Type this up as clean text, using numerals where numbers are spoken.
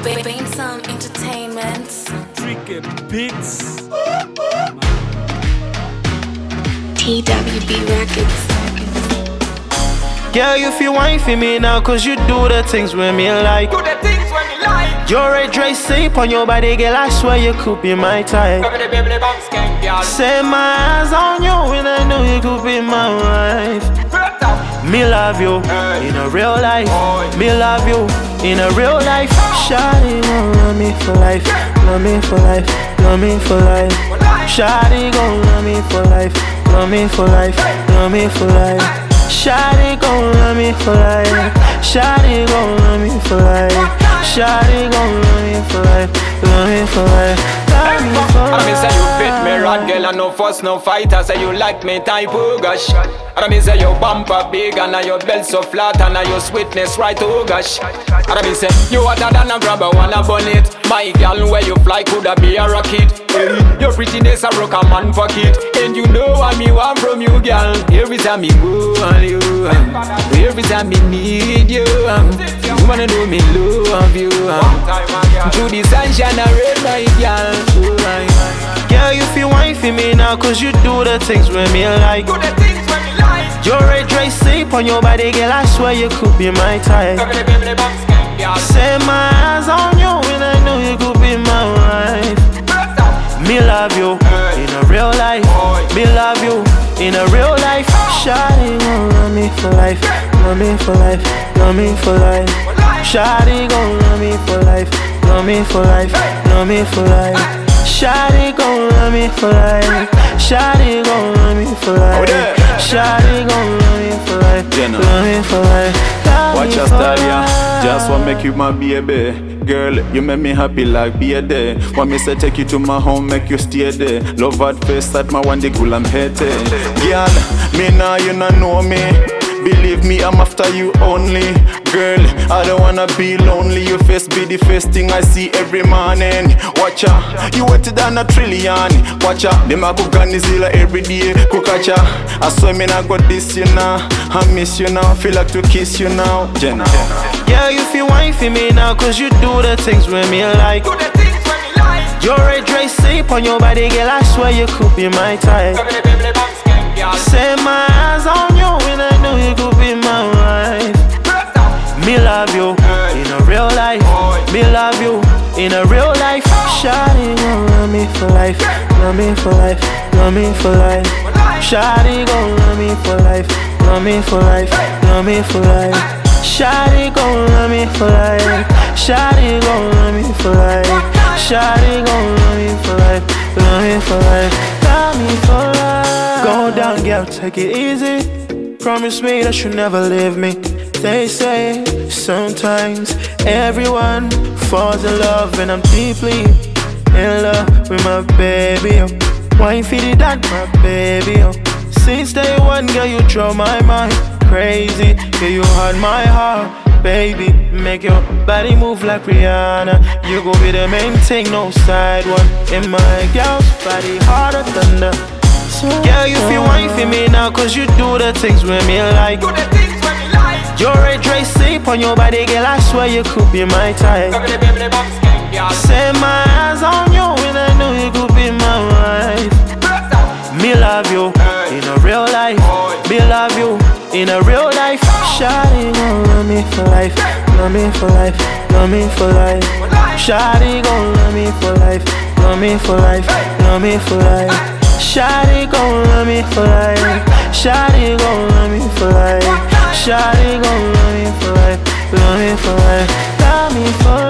Bane some entertainment. Tricky Beats. TWB Records. Girl, you feel wine for me now, cause you do the things with me like. Do the things when you like. You're a dry sleep on your body, girl, I swear you could be my type. Set my eyes on you and I know you could be my wife. Me love you in a real life. Me love you in a real life. Shawty gon' love me for life. Love me for life. Love me for life. Shawty gon' love me for life. Love me for life. Love me for life. Shawty gon' love me for life. Shawty gon' love me for life. Shawty gon' love me for life. Love me for life. And me say you fit me right, girl, and no fuss, no fight. I say you like me type, oh gosh. And me say your bumper big and your belt so flat and your sweetness right, oh gosh. And me say you hotter than a grabber, wanna bun it. My girl, where you fly coulda be a rocket. Your prettiness a rock a man pocket. And you know what me want from you, girl. Every time me go on you, every time me need you, you wanna know me love you. To the sunshine I read my girl. Girl, you feel wine for me now, cause you do the things with me like. Do the things when you like. You're a dry sleep on your body, girl, I swear you could be my type. Set my eyes on you and I know you could be my wife. Me love you in a real life. Me love you in a real life. Shawty gon' love me for life. Love me for life. Love me for life. Shawty gon' love me for life. Love me for life. Love me for life. Shawty gon' love me for life. Shawty gon' love me for life. Shawty gon' love me for life. Love me for life. Watch your style, yeah. Just wanna make you my baby. Girl, you make me happy like be a day. Want me say take you to my home, make you stay there. Love at first sight, my one day cool I'm hating. Girl, me now you not know me. Believe me, I'm after you only. Girl, I don't wanna be lonely. Your face be the first thing I see every morning. Watch ya, you wetter than a trillion. Watch ya, them a go Ganizilla every day. Kukacha, I swear me not got this you now. I miss you now, feel like to kiss you now. Jenna. Girl, you feel wine for me now, cause you do the things with me like. Do the things when you like. You're a dry sleep on your body, girl, I swear you could be my type. Set my eyes on you and I know you could be my wife. Me love you in a real life. Me love you in a real life. Shawty gon' love me for life. Love me for life. Love me for life. Shawty gon' love me for life. Love me for life. Love me for life. Shawty gon' love me for life. Shawty gon' love me for life. Shawty gon' love me for life. Love me for life. Love me for life. Go down, girl, take it easy. Promise me that you'll never leave me. They say sometimes everyone falls in love, and I'm deeply in love with my baby. Wine feed it that, my baby. Since day one, girl, you drove my mind crazy. Girl, you had my heart, baby. Make your body move like Rihanna. You go be the main thing, no side one. In my girl's body, harder than thunder. Girl, you feel wine for me now, cause you do the things with me like. Do the things when you like. You're a dry sleep on your body, girl, I swear you could be my type. Set my eyes on you and I know you could be my wife. Me love you in a real life. Me love you in a real life. Shawty gon' love me for life. Love me for life. Love me for life. Shawty gon' love me for life. Love me for life. Love me for life. Shawty gon' love me for life. Shawty gon' love me for life. Shawty gon' love me for life. Love me for life. Love me for life.